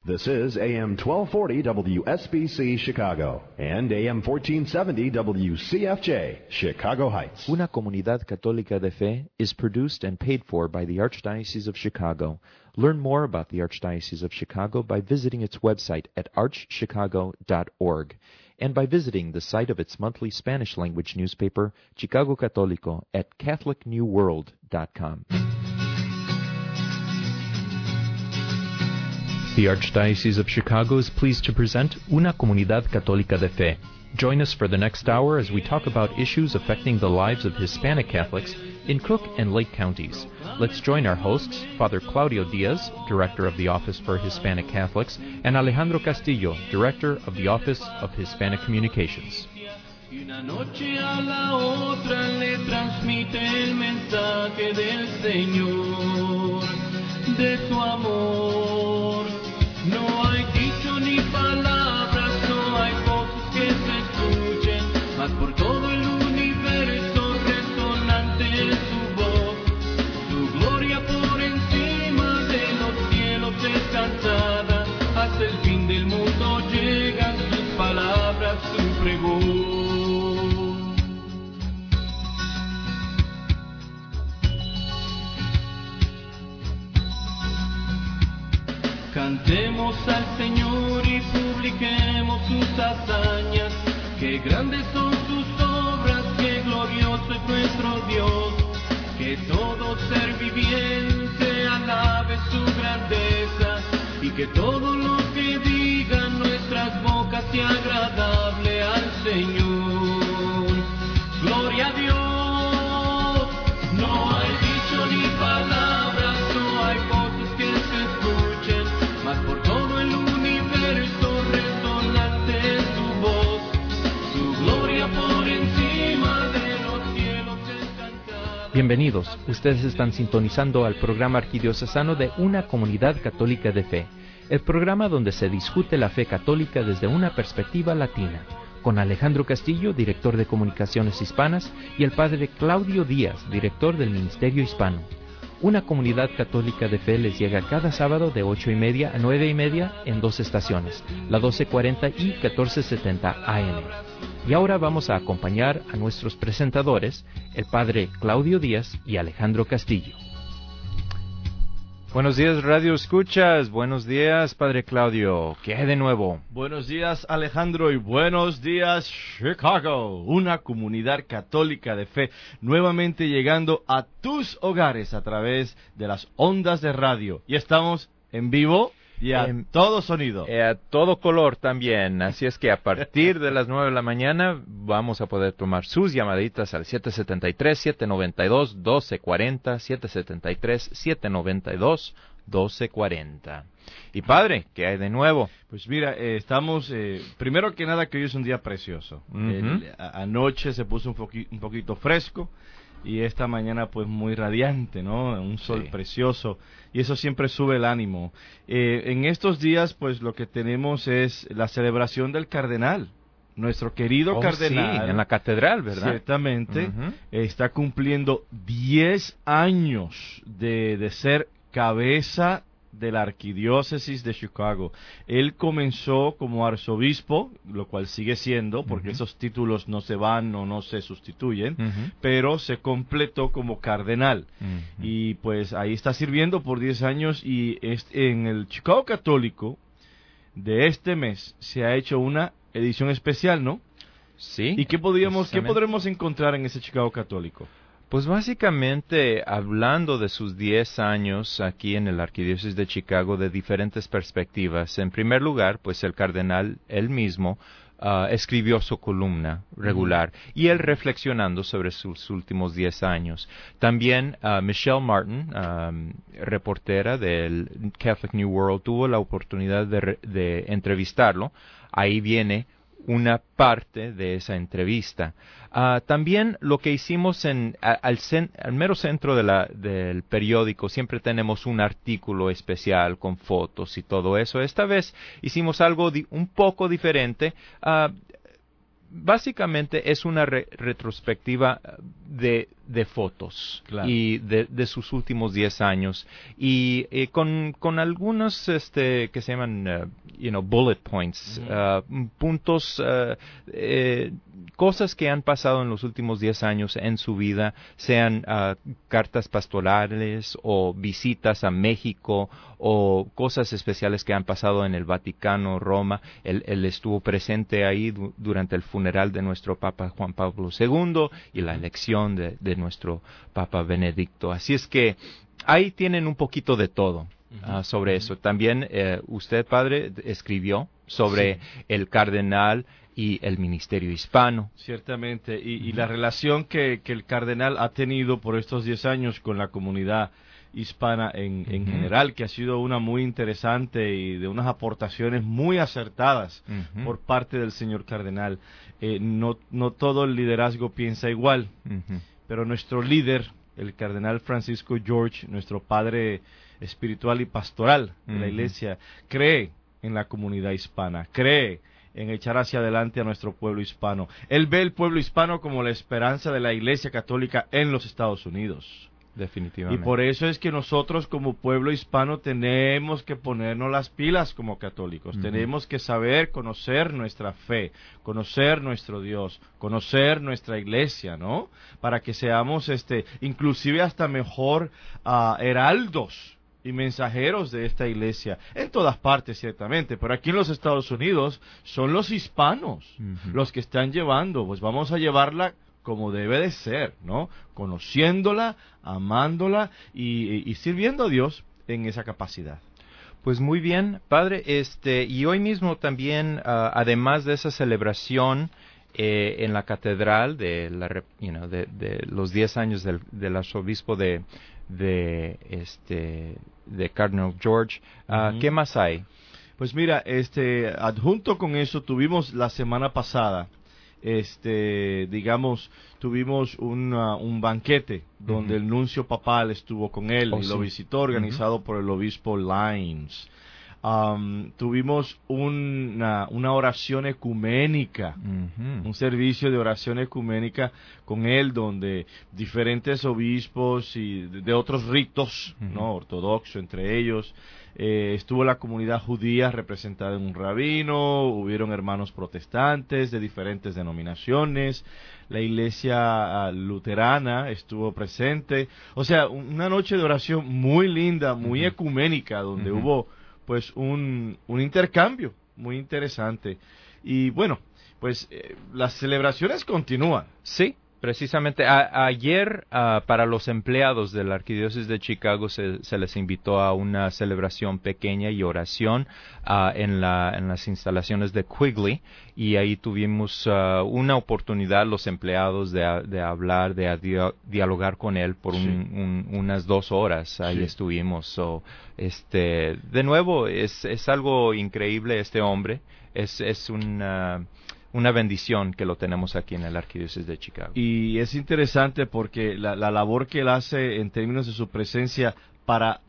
This is AM 1240 WSBC Chicago and AM 1470 WCFJ Chicago Heights. Una Comunidad Católica de Fe is produced and paid for by the Archdiocese of Chicago. Learn more about the Archdiocese of Chicago by visiting its website at archchicago.org and by visiting the site of its monthly Spanish-language newspaper, Chicago Católico, at catholicnewworld.com. The Archdiocese of Chicago is pleased to present Una Comunidad Católica de Fe. Join us for the next hour as we talk about issues affecting the lives of Hispanic Catholics in Cook and Lake counties. Let's join our hosts, Father Claudio Diaz, Director of the Office for Hispanic Catholics, and Alejandro Castillo, Director of the Office of Hispanic Communications. Una noche a la otra le transmite el mensaje del Señor, de su amor. No hay dicho ni palabras, no hay voces que se escuchen, mas por todo el universo resonante es su voz. Su gloria por encima de los cielos descansada, hasta el fin del mundo llegan sus palabras, su pregón. Cantemos al Señor y publiquemos sus hazañas, que grandes son sus obras, que glorioso es nuestro Dios, que todo ser viviente alabe su grandeza, y que todo lo que digan nuestras bocas sea agradable al Señor. Gloria a Dios, no hay dicho ni palabras, no hay voces que se escuchen, mas por todo el universo resonante es su voz, su gloria por encima de los cielos descansada. Bienvenidos, ustedes están sintonizando al programa arquidiocesano de Una Comunidad Católica de Fe, el programa donde se discute la fe católica desde una perspectiva latina, con Alejandro Castillo, director de Comunicaciones Hispanas, y el padre Claudio Díaz, director del Ministerio Hispano. Una Comunidad Católica de Fe les llega cada sábado de 8:30 a 9:30 en dos estaciones, la 1240 y 1470 AM. Y ahora vamos a acompañar a nuestros presentadores, el padre Claudio Díaz y Alejandro Castillo. Buenos días, Radio Escuchas. Buenos días, padre Claudio. ¿Qué hay de nuevo? Buenos días, Alejandro, y buenos días, Chicago. Una comunidad católica de fe nuevamente llegando a tus hogares a través de las ondas de radio. Y estamos en vivo y a todo sonido. A todo color también. Así es que a partir de las 9 de la mañana vamos a poder tomar sus llamaditas al 773-792-1240, 773-792-1240. Y padre, ¿qué hay de nuevo? Pues mira, estamos, primero que nada que hoy es un día precioso. Anoche se puso un poquito fresco. Y esta mañana pues muy radiante, ¿no? Un sol precioso. Y eso siempre sube el ánimo. En estos días pues lo que tenemos es la celebración del cardenal. Nuestro querido cardenal. Sí, en la catedral, ¿verdad? Ciertamente. Está cumpliendo 10 años de ser cabeza de la arquidiócesis de Chicago. Él comenzó como arzobispo, lo cual sigue siendo, porque esos títulos no se van o no se sustituyen, pero se completó como cardenal. Y pues ahí está sirviendo por 10 años y en el Chicago Católico de este mes se ha hecho una edición especial, ¿no? Sí. ¿Y qué podremos encontrar en ese Chicago Católico? Pues básicamente hablando de sus 10 años aquí en el Arquidiócesis de Chicago de diferentes perspectivas. En primer lugar, pues el cardenal él mismo escribió su columna regular y él reflexionando sobre sus últimos 10 años. También Michelle Martin, reportera del Catholic New World, tuvo la oportunidad de entrevistarlo. Ahí viene una parte de esa entrevista. También lo que hicimos al mero centro del periódico, siempre tenemos un artículo especial con fotos y todo eso. Esta vez hicimos algo un poco diferente. básicamente es una retrospectiva de fotos, claro, y de sus últimos 10 años, y con algunos que se llaman bullet points, puntos, cosas que han pasado en los últimos 10 años en su vida, sean cartas pastorales o visitas a México o cosas especiales que han pasado en el Vaticano, Roma. Él estuvo presente ahí durante el funeral de nuestro Papa Juan Pablo II y la elección de nuestro Papa Benedicto. Así es que ahí tienen un poquito de todo sobre eso. También usted, padre, escribió sobre el cardenal y el ministerio hispano. Ciertamente, y la relación que el cardenal ha tenido por estos 10 años con la comunidad hispana en general, que ha sido una muy interesante y de unas aportaciones muy acertadas por parte del señor cardenal. No todo el liderazgo piensa igual, pero nuestro líder, el cardenal Francisco George, nuestro padre espiritual y pastoral de la iglesia, cree en la comunidad hispana, cree en echar hacia adelante a nuestro pueblo hispano. Él ve el pueblo hispano como la esperanza de la Iglesia Católica en los Estados Unidos. Definitivamente. Y por eso es que nosotros como pueblo hispano tenemos que ponernos las pilas como católicos. Tenemos que saber conocer nuestra fe, conocer nuestro Dios, conocer nuestra iglesia, ¿no? Para que seamos inclusive hasta mejor heraldos y mensajeros de esta iglesia, en todas partes ciertamente, pero aquí en los Estados Unidos son los hispanos los que están llevando, pues vamos a llevarla como debe de ser, ¿no? Conociéndola, amándola y sirviendo a Dios en esa capacidad. Pues muy bien, padre, y hoy mismo también, además de esa celebración en la catedral de los 10 años del arzobispo de Cardinal George, ¿qué más hay? Pues mira, adjunto con eso tuvimos la semana pasada, tuvimos un banquete donde el nuncio papal estuvo con él y lo visitó, organizado por el obispo Lyons. Tuvimos una oración ecuménica, un servicio de oración ecuménica con él, donde diferentes obispos y de otros ritos, ¿no? Ortodoxo entre ellos, estuvo la comunidad judía representada en un rabino, hubieron hermanos protestantes de diferentes denominaciones, la iglesia luterana estuvo presente, o sea, una noche de oración muy linda, muy ecuménica, donde hubo pues un intercambio muy interesante. Y bueno, pues las celebraciones continúan. Sí, precisamente. Ayer, para los empleados de la Arquidiócesis de Chicago, se les invitó a una celebración pequeña y oración en las instalaciones de Quigley, y ahí tuvimos una oportunidad los empleados de hablar, de dialogar con él por unas 2 horas. Ahí estuvimos. De nuevo, es algo increíble este hombre. Es una bendición que lo tenemos aquí en el Arquidiócesis de Chicago. Y es interesante porque la labor que él hace en términos de su presencia para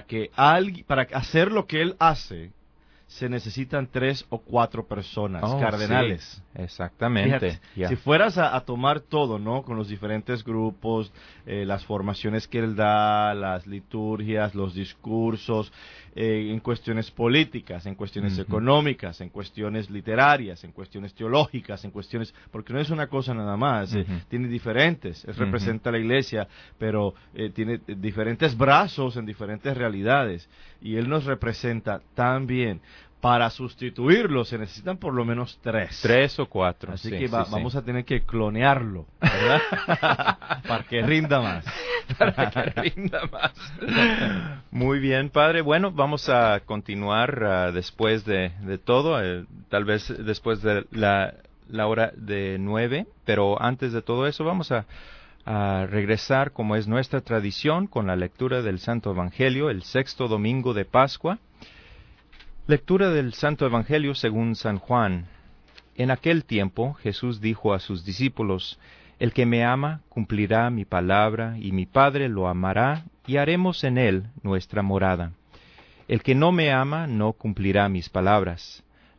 hacer lo que él hace, se necesitan 3 o 4 personas cardenales. Sí, exactamente. Si fueras a tomar todo, ¿no? Con los diferentes grupos, las formaciones que él da, las liturgias, los discursos, en cuestiones políticas, en cuestiones económicas, en cuestiones literarias, en cuestiones teológicas, en cuestiones, porque no es una cosa nada más, tiene diferentes, él representa a la iglesia, pero tiene diferentes brazos en diferentes realidades, y él nos representa tan bien. Para sustituirlo se necesitan por lo menos 3. 3 o 4. Así que vamos a tener que clonearlo, ¿verdad? Para que rinda más. Para que rinda más. Muy bien, padre. Bueno, vamos a continuar después de todo, tal vez después de la hora de 9, pero antes de todo eso vamos a regresar, como es nuestra tradición, con la lectura del Santo Evangelio, el 6º domingo de Pascua. Lectura del Santo Evangelio según San Juan. En aquel tiempo Jesús dijo a sus discípulos: El que me ama cumplirá mi palabra, y mi Padre lo amará, y haremos en él nuestra morada. El que no me ama no cumplirá mis palabras.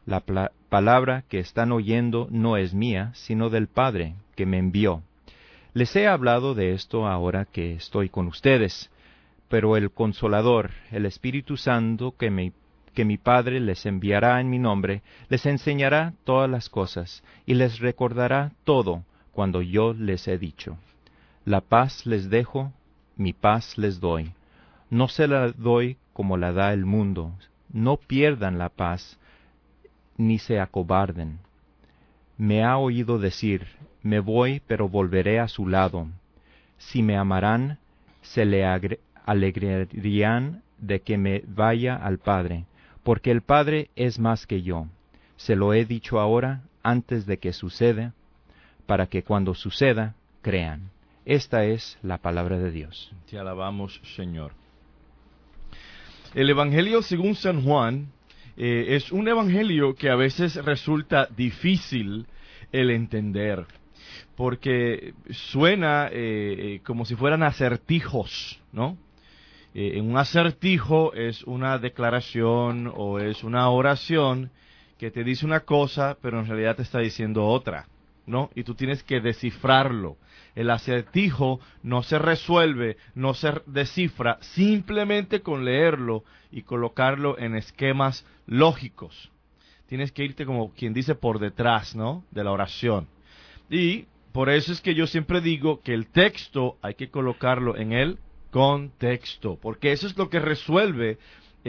La palabra que están oyendo no es mía, sino del Padre que me envió. Les he hablado de esto ahora que estoy con ustedes, pero el Consolador, el Espíritu Santo que mi Padre les enviará en mi nombre, les enseñará todas las cosas y les recordará todo cuando yo les he dicho. La paz les dejo, mi paz les doy. No se la doy como la da el mundo. No pierdan la paz, ni se acobarden. Me ha oído decir, me voy, pero volveré a su lado. Si me amarán, se le alegrarían de que me vaya al Padre, porque el Padre es más que yo. Se lo he dicho ahora, antes de que suceda, para que cuando suceda, crean. Esta es la palabra de Dios. Te alabamos, Señor. El Evangelio según San Juan es un evangelio que a veces resulta difícil el entender, porque suena como si fueran acertijos, ¿no? Un acertijo es una declaración o es una oración que te dice una cosa, pero en realidad te está diciendo otra, ¿no? Y tú tienes que descifrarlo. El acertijo no se resuelve, no se descifra simplemente con leerlo y colocarlo en esquemas lógicos. Tienes que irte, como quien dice, por detrás, ¿no?, de la oración. Y por eso es que yo siempre digo que el texto hay que colocarlo en el contexto, porque eso es lo que resuelve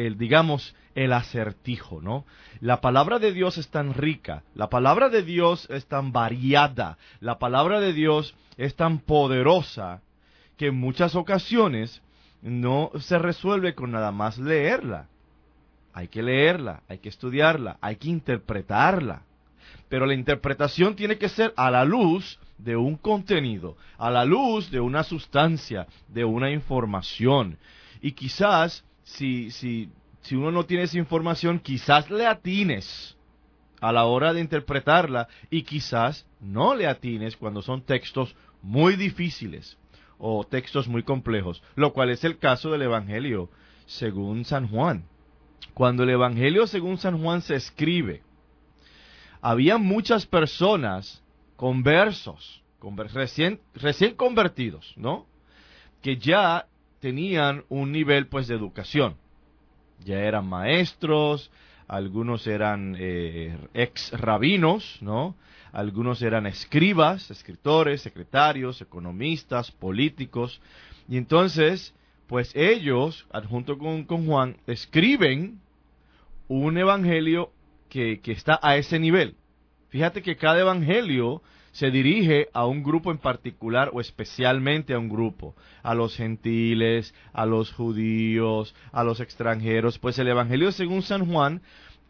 el acertijo, ¿no? La palabra de Dios es tan rica, la palabra de Dios es tan variada, la palabra de Dios es tan poderosa, que en muchas ocasiones no se resuelve con nada más leerla. Hay que leerla, hay que estudiarla, hay que interpretarla. Pero la interpretación tiene que ser a la luz de un contenido, a la luz de una sustancia, de una información. Y quizás, si uno no tiene esa información, quizás le atines a la hora de interpretarla y quizás no le atines cuando son textos muy difíciles o textos muy complejos, lo cual es el caso del Evangelio según San Juan. Cuando el Evangelio según San Juan se escribe, había muchas personas conversos, recién convertidos, ¿no?, que ya tenían un nivel pues de educación. Ya eran maestros, algunos eran ex rabinos, ¿no? Algunos eran escribas, escritores, secretarios, economistas, políticos. Y entonces, pues ellos, junto con Juan, escriben un evangelio que está a ese nivel. Fíjate que cada evangelio se dirige a un grupo en particular o especialmente a un grupo, a los gentiles, a los judíos, a los extranjeros. Pues el Evangelio según San Juan,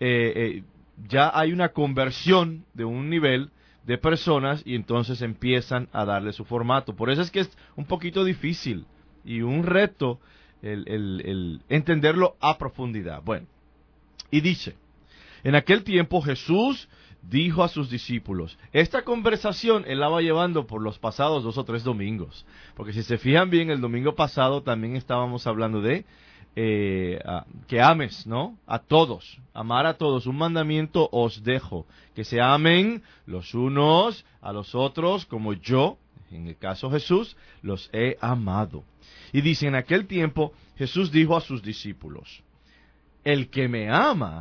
ya hay una conversión de un nivel de personas y entonces empiezan a darle su formato. Por eso es que es un poquito difícil y un reto el entenderlo a profundidad. Bueno, y dice, en aquel tiempo Jesús dijo a sus discípulos, esta conversación él la va llevando por los pasados 2 o 3 domingos, porque si se fijan bien, el domingo pasado también estábamos hablando de que ames, ¿no?, a todos, amar a todos, un mandamiento os dejo, que se amen los unos a los otros como yo, en el caso Jesús, los he amado. Y dice, en aquel tiempo Jesús dijo a sus discípulos, el que me ama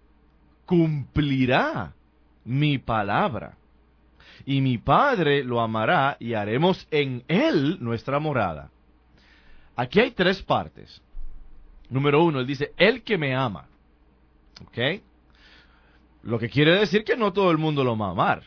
cumplirá mi palabra, y mi Padre lo amará y haremos en él nuestra morada. Aquí hay 3 partes. Número 1, él dice, el que me ama. ¿Ok? Lo que quiere decir que no todo el mundo lo va a amar.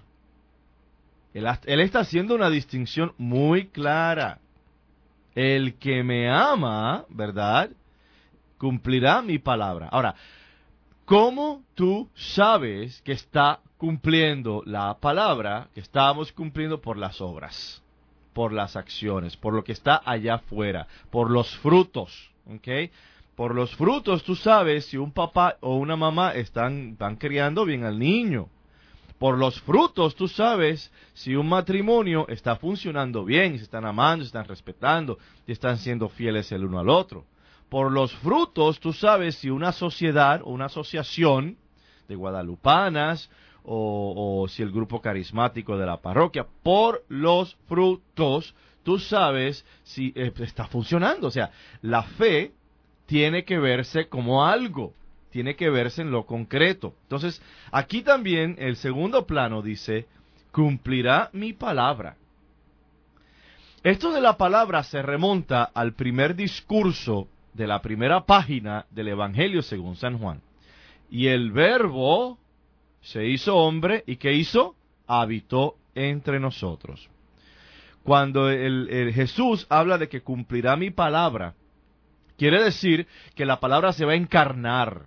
Él está haciendo una distinción muy clara. El que me ama, ¿verdad?, cumplirá mi palabra. Ahora, ¿cómo tú sabes que está cumpliendo la palabra? Que estamos cumpliendo por las obras, por las acciones, por lo que está allá afuera, por los frutos, ¿ok? Por los frutos tú sabes si un papá o una mamá están criando bien al niño. Por los frutos tú sabes si un matrimonio está funcionando bien, si están amando, si están respetando, si están siendo fieles el uno al otro. Por los frutos tú sabes si una sociedad o una asociación de guadalupanas, o si el grupo carismático de la parroquia. Por los frutos tú sabes si está funcionando. O sea, la fe tiene que verse como algo, tiene que verse en lo concreto. Entonces, aquí también el segundo plano dice, cumplirá mi palabra. Esto de la palabra se remonta al primer discurso de la primera página del Evangelio según San Juan. Y el Verbo se hizo hombre, ¿y qué hizo? Habitó entre nosotros. Cuando el Jesús habla de que cumplirá mi palabra, quiere decir que la palabra se va a encarnar,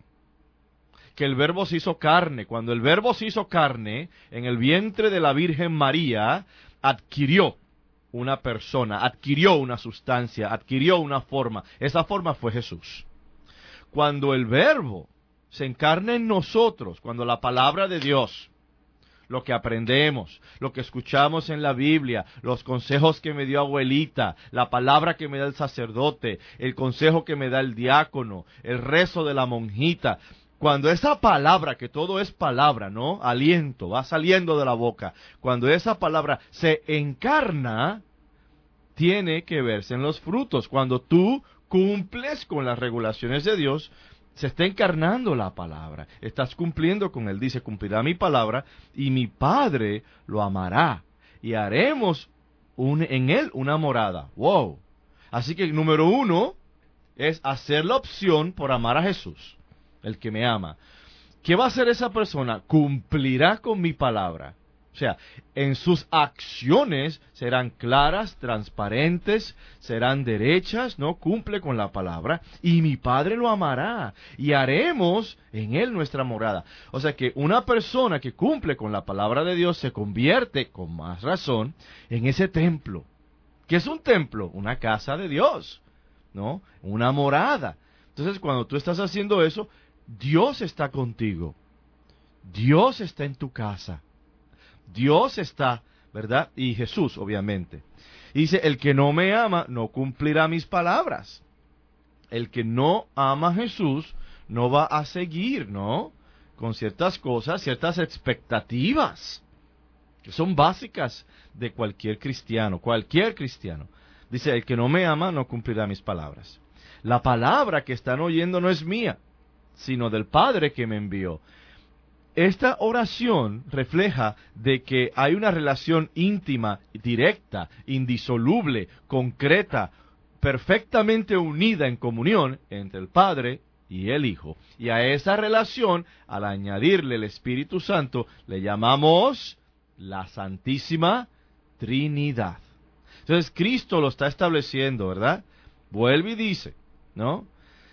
que el Verbo se hizo carne. Cuando el Verbo se hizo carne, en el vientre de la Virgen María, adquirió una persona, adquirió una sustancia, adquirió una forma. Esa forma fue Jesús. Cuando el Verbo se encarna en nosotros, cuando la palabra de Dios, lo que aprendemos, lo que escuchamos en la Biblia, los consejos que me dio abuelita, la palabra que me da el sacerdote, el consejo que me da el diácono, el rezo de la monjita, cuando esa palabra, que todo es palabra, ¿no? Aliento, va saliendo de la boca. Cuando esa palabra se encarna, tiene que verse en los frutos. Cuando tú cumples con las regulaciones de Dios, se está encarnando la palabra. Estás cumpliendo con Él. Dice, cumplirá mi palabra y mi Padre lo amará. Y haremos en Él una morada. ¡Wow! Así que número 1 es hacer la opción por amar a Jesús, el que me ama. ¿Qué va a hacer esa persona? Cumplirá con mi palabra. O sea, en sus acciones serán claras, transparentes, serán derechas, ¿no? Cumple con la palabra, y mi Padre lo amará, y haremos en Él nuestra morada. O sea que una persona que cumple con la palabra de Dios se convierte, con más razón, en ese templo. ¿Qué es un templo? Una casa de Dios, ¿no? Una morada. Entonces, cuando tú estás haciendo eso, Dios está contigo. Dios está en tu casa. Dios está, ¿verdad? Y Jesús, obviamente. Y dice, el que no me ama no cumplirá mis palabras. El que no ama a Jesús no va a seguir, ¿no? Con ciertas cosas, ciertas expectativas, que son básicas de cualquier cristiano. Dice, el que no me ama no cumplirá mis palabras. La palabra que están oyendo no es mía, sino del Padre que me envió. Esta oración refleja de que hay una relación íntima, directa, indisoluble, concreta, perfectamente unida en comunión entre el Padre y el Hijo. Y a esa relación, al añadirle el Espíritu Santo, le llamamos la Santísima Trinidad. Entonces Cristo lo está estableciendo, ¿verdad? Vuelve y dice, ¿no?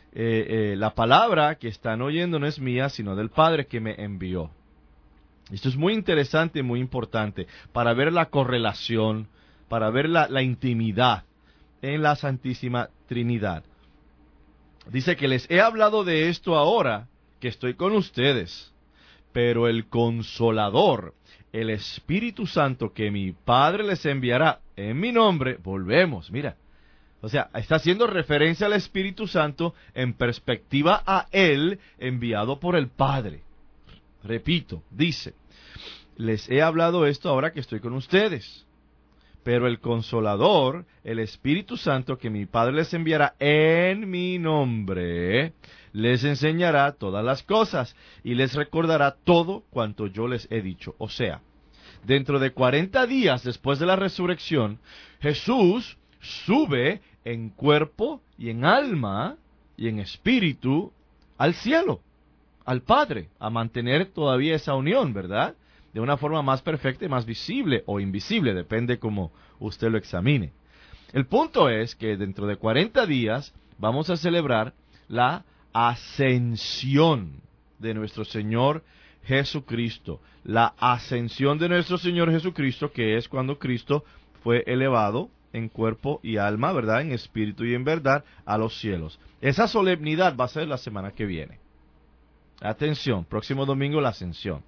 La palabra que están oyendo no es mía, sino del Padre que me envió. Esto es muy interesante y muy importante para ver la correlación, para ver la intimidad en la Santísima Trinidad. Dice que les he hablado de esto ahora que estoy con ustedes, pero el Consolador, el Espíritu Santo que mi Padre les enviará en mi nombre, volvemos, mira. O sea, está haciendo referencia al Espíritu Santo en perspectiva a Él enviado por el Padre. Repito, dice, les he hablado esto ahora que estoy con ustedes, pero el Consolador, el Espíritu Santo que mi Padre les enviará en mi nombre, les enseñará todas las cosas y les recordará todo cuanto yo les he dicho. O sea, dentro de 40 días después de la resurrección, Jesús sube en cuerpo y en alma y en espíritu al cielo, al Padre, a mantener todavía esa unión, ¿verdad? De una forma más perfecta y más visible o invisible, depende como usted lo examine. El punto es que dentro de 40 días vamos a celebrar la ascensión de nuestro Señor Jesucristo. La ascensión de nuestro Señor Jesucristo, que es cuando Cristo fue elevado en cuerpo y alma, ¿verdad? En espíritu y en verdad a los cielos. Esa solemnidad va a ser la semana que viene. Atención, próximo domingo la ascensión.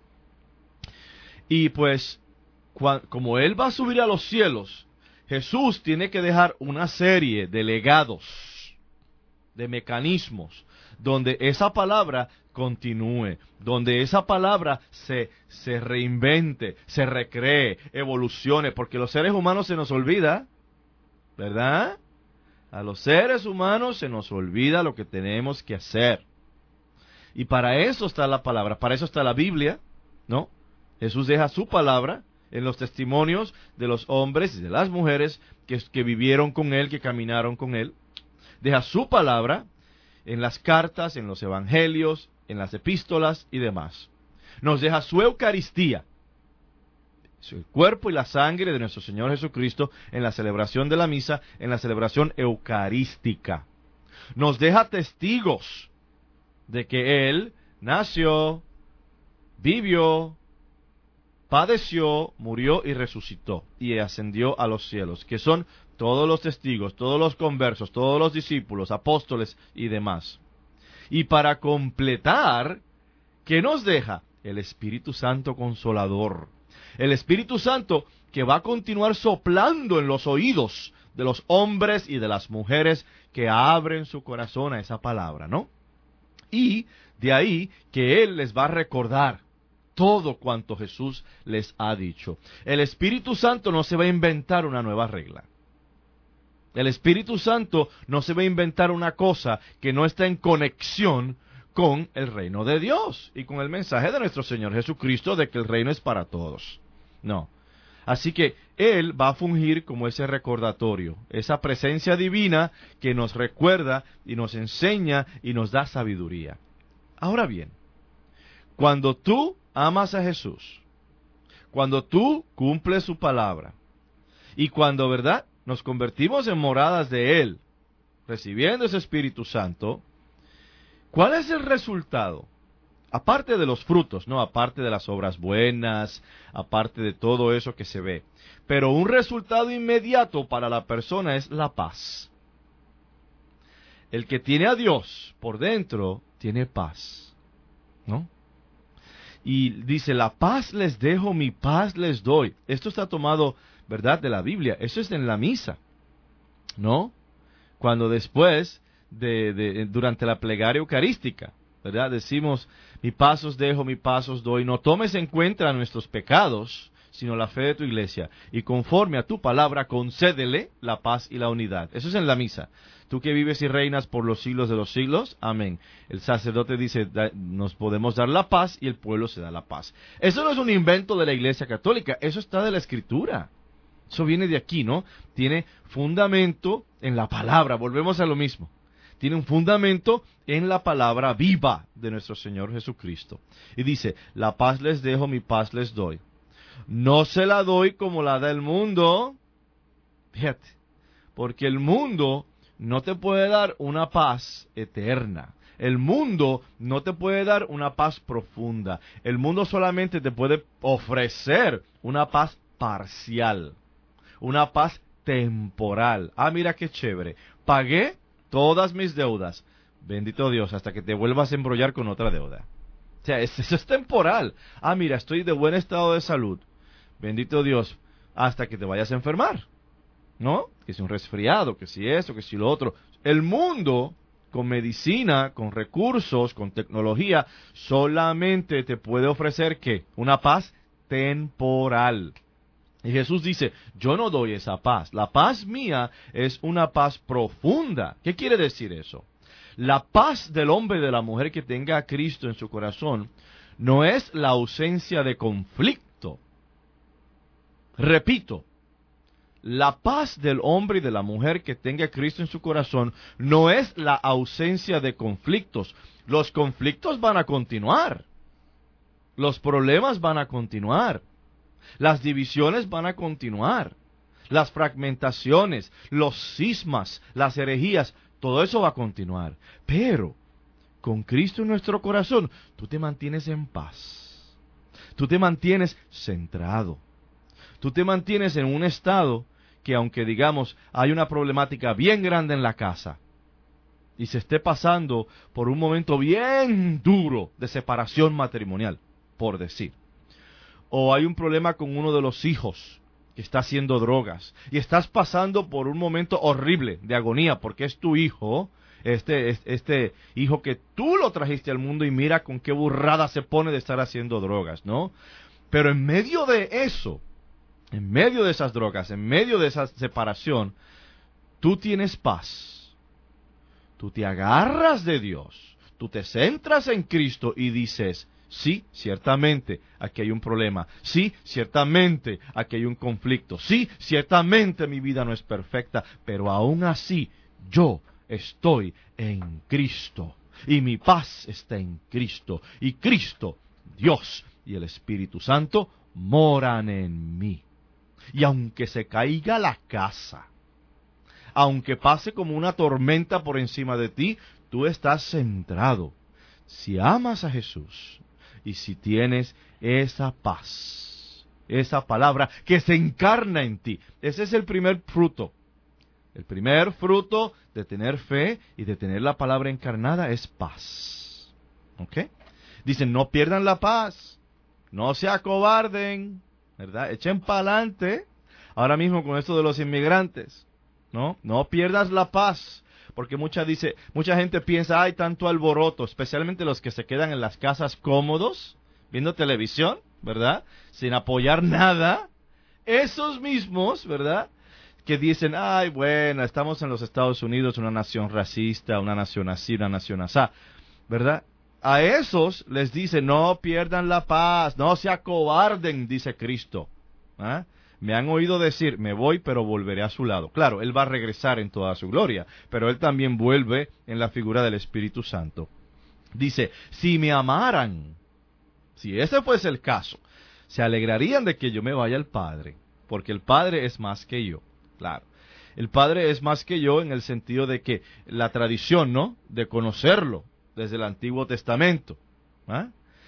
Y pues, como Él va a subir a los cielos, Jesús tiene que dejar una serie de legados, de mecanismos, donde esa palabra continúe, donde esa palabra se reinvente, se recree, evolucione, porque los seres humanos se nos olvida, ¿verdad? A los seres humanos se nos olvida lo que tenemos que hacer. Y para eso está la palabra, para eso está la Biblia, ¿no? Jesús deja su palabra en los testimonios de los hombres y de las mujeres que vivieron con Él, que caminaron con Él. Deja su palabra en las cartas, en los evangelios, en las epístolas y demás. Nos deja su Eucaristía, el cuerpo y la sangre de nuestro Señor Jesucristo en la celebración de la misa, en la celebración eucarística. Nos deja testigos de que Él nació, vivió, padeció, murió y resucitó y ascendió a los cielos, que son todos los testigos, todos los conversos, todos los discípulos, apóstoles y demás. Y para completar, ¿qué nos deja? El Espíritu Santo Consolador. El Espíritu Santo que va a continuar soplando en los oídos de los hombres y de las mujeres que abren su corazón a esa palabra, ¿no? Y de ahí que Él les va a recordar todo cuanto Jesús les ha dicho. El Espíritu Santo no se va a inventar una nueva regla. El Espíritu Santo no se va a inventar una cosa que no está en conexión con el reino de Dios y con el mensaje de nuestro Señor Jesucristo de que el reino es para todos. No. Así que Él va a fungir como ese recordatorio, esa presencia divina que nos recuerda y nos enseña y nos da sabiduría. Ahora bien, cuando tú amas a Jesús, cuando tú cumples su palabra y cuando, ¿verdad?, nos convertimos en moradas de Él, recibiendo ese Espíritu Santo, ¿cuál es el resultado? Aparte de los frutos, ¿no? Aparte de las obras buenas, aparte de todo eso que se ve. Pero un resultado inmediato para la persona es la paz. El que tiene a Dios por dentro, tiene paz, ¿no? Y dice, la paz les dejo, mi paz les doy. Esto está tomado, ¿verdad?, de la Biblia. Eso es en la misa, ¿no? Cuando después, durante la plegaria eucarística, ¿verdad?, decimos, mi paz os dejo, mi paz os doy. No tomes en cuenta nuestros pecados, sino la fe de tu iglesia. Y conforme a tu palabra, concédele la paz y la unidad. Eso es en la misa. Tú que vives y reinas por los siglos de los siglos, amén. El sacerdote dice, nos podemos dar la paz y el pueblo se da la paz. Eso no es un invento de la Iglesia Católica, eso está de la Escritura. Eso viene de aquí, ¿no? Tiene fundamento en la palabra, volvemos a lo mismo. Tiene un fundamento en la palabra viva de nuestro Señor Jesucristo. Y dice, la paz les dejo, mi paz les doy. No se la doy como la da el mundo. Fíjate, porque el mundo no te puede dar una paz eterna. El mundo no te puede dar una paz profunda. El mundo solamente te puede ofrecer una paz parcial, una paz temporal. Ah, mira qué chévere. Pagué todas mis deudas. Bendito Dios, hasta que te vuelvas a embrollar con otra deuda. O sea, eso es temporal. Ah, mira, estoy de buen estado de salud. Bendito Dios, hasta que te vayas a enfermar, ¿no? Que si un resfriado, que si esto, que si lo otro. El mundo, con medicina, con recursos, con tecnología, solamente te puede ofrecer, ¿qué? Una paz temporal. Y Jesús dice, yo no doy esa paz. La paz mía es una paz profunda. ¿Qué quiere decir eso? La paz del hombre y de la mujer que tenga a Cristo en su corazón no es la ausencia de conflicto. Repito, la paz del hombre y de la mujer que tenga a Cristo en su corazón no es la ausencia de conflictos. Los conflictos van a continuar. Los problemas van a continuar. Las divisiones van a continuar. Las fragmentaciones, los cismas, las herejías, todo eso va a continuar. Pero con Cristo en nuestro corazón, tú te mantienes en paz. Tú te mantienes centrado. Tú te mantienes en un estado que, aunque digamos hay una problemática bien grande en la casa y se esté pasando por un momento bien duro de separación matrimonial, por decir, o hay un problema con uno de los hijos que está haciendo drogas y estás pasando por un momento horrible de agonía porque es tu hijo, este hijo que tú lo trajiste al mundo y mira con qué burrada se pone de estar haciendo drogas, ¿no? Pero en medio de eso, en medio de esas drogas, en medio de esa separación, tú tienes paz. Tú te agarras de Dios, tú te centras en Cristo y dices, sí, ciertamente, aquí hay un problema. Sí, ciertamente, aquí hay un conflicto. Sí, ciertamente mi vida no es perfecta, pero aún así, yo estoy en Cristo. Y mi paz está en Cristo. Y Cristo, Dios y el Espíritu Santo moran en mí. Y aunque se caiga la casa, aunque pase como una tormenta por encima de ti, tú estás centrado. Si amas a Jesús, y si tienes esa paz, esa palabra que se encarna en ti, ese es el primer fruto. El primer fruto de tener fe y de tener la palabra encarnada es paz. ¿Ok? Dicen, no pierdan la paz, no se acobarden, ¿verdad? Echen pa'lante. Ahora mismo con esto de los inmigrantes, ¿no? No pierdas la paz. Porque mucha gente piensa, hay tanto alboroto, especialmente los que se quedan en las casas cómodos, viendo televisión, ¿verdad? Sin apoyar nada. Esos mismos, ¿verdad? Que dicen, ay, bueno, estamos en los Estados Unidos, una nación racista, una nación así, una nación asá, ¿verdad? A esos les dice, no pierdan la paz, no se acobarden, dice Cristo. ¿Ah? Me han oído decir, me voy, pero volveré a su lado. Claro, Él va a regresar en toda su gloria, pero Él también vuelve en la figura del Espíritu Santo. Dice, si me amaran, si ese fuese el caso, se alegrarían de que yo me vaya al Padre, porque el Padre es más que yo. Claro, el Padre es más que yo en el sentido de que la tradición, ¿no?, de conocerlo desde el Antiguo Testamento. ¿Ah?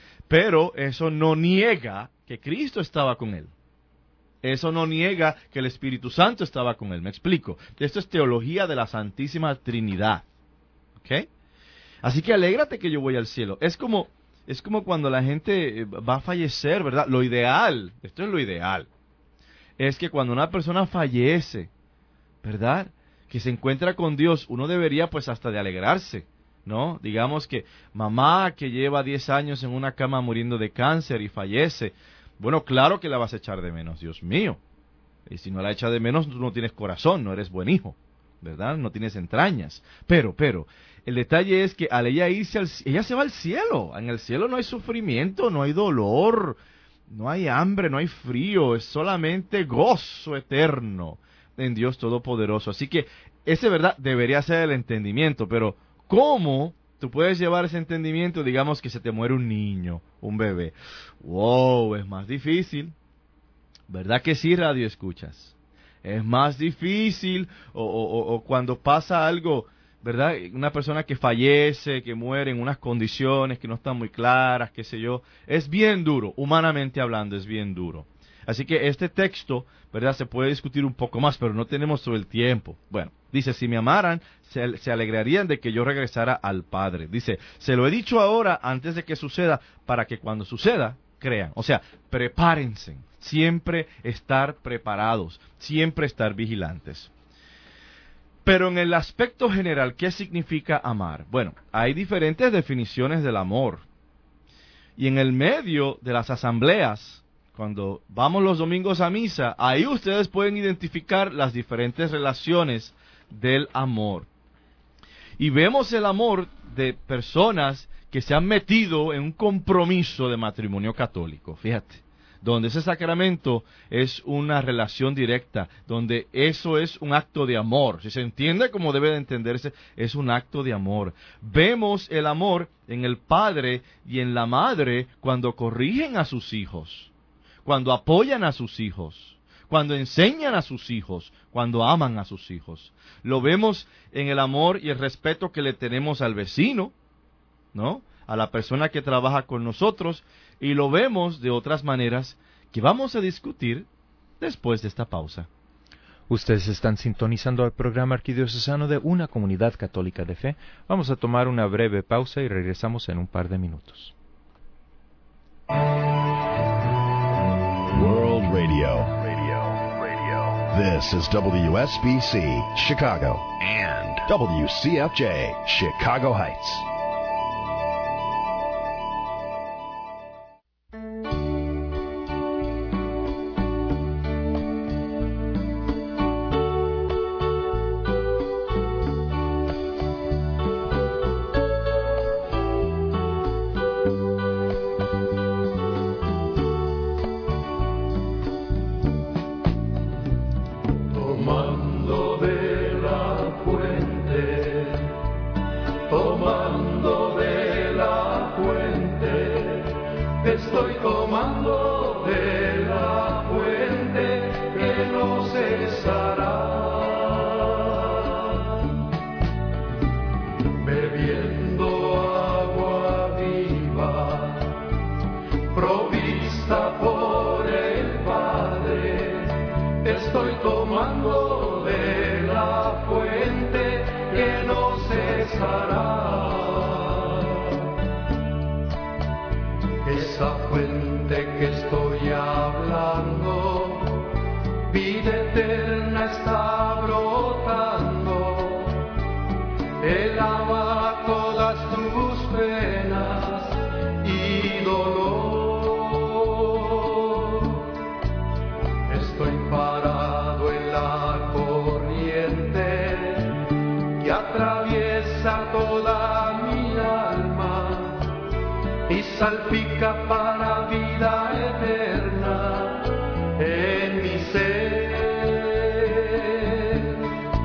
Pero eso no niega que Cristo estaba con Él. Eso no niega que el Espíritu Santo estaba con Él. Me explico. Esto es teología de la Santísima Trinidad. ¿Ok? Así que alégrate que yo voy al cielo. Es como cuando la gente va a fallecer, ¿verdad? Lo ideal, esto es lo ideal, es que cuando una persona fallece, ¿verdad?, que se encuentra con Dios, uno debería pues hasta de alegrarse, ¿no? Digamos que mamá que lleva 10 años en una cama muriendo de cáncer y fallece. Bueno, claro que la vas a echar de menos, Dios mío. Y si no la echas de menos, tú no tienes corazón, no eres buen hijo, ¿verdad? No tienes entrañas. Pero, el detalle es que al ella irse, ella se va al cielo. En el cielo no hay sufrimiento, no hay dolor, no hay hambre, no hay frío. Es solamente gozo eterno en Dios Todopoderoso. Así que ese, ¿verdad?, debería ser el entendimiento. Pero, ¿cómo tú puedes llevar ese entendimiento? Digamos que se te muere un niño, un bebé. ¡Wow! Es más difícil. ¿Verdad que sí, radio escuchas? Es más difícil. O cuando pasa algo, ¿verdad? Una persona que fallece, que muere en unas condiciones que no están muy claras, qué sé yo. Es bien duro, humanamente hablando, es bien duro. Así que este texto, ¿verdad?, se puede discutir un poco más, pero no tenemos todo el tiempo. Bueno, dice, si me amaran, se alegrarían de que yo regresara al Padre. Dice, se lo he dicho ahora antes de que suceda, para que cuando suceda, crean. O sea, prepárense, siempre estar preparados, siempre estar vigilantes. Pero en el aspecto general, ¿qué significa amar? Bueno, hay diferentes definiciones del amor. Y en el medio de las asambleas, cuando vamos los domingos a misa, ahí ustedes pueden identificar las diferentes relaciones del amor. Y vemos el amor de personas que se han metido en un compromiso de matrimonio católico, fíjate, donde ese sacramento es una relación directa, donde eso es un acto de amor. Si se entiende como debe de entenderse, es un acto de amor. Vemos el amor en el padre y en la madre cuando corrigen a sus hijos, cuando apoyan a sus hijos, cuando enseñan a sus hijos, cuando aman a sus hijos. Lo vemos en el amor y el respeto que le tenemos al vecino, ¿no?, a la persona que trabaja con nosotros, y lo vemos de otras maneras que vamos a discutir después de esta pausa. Ustedes están sintonizando al programa arquidiocesano de una comunidad católica de fe. Vamos a tomar una breve pausa y regresamos en un par de minutos. World Radio. This is WSBC Chicago and WCFJ Chicago Heights. Salpica para vida eterna en mi ser,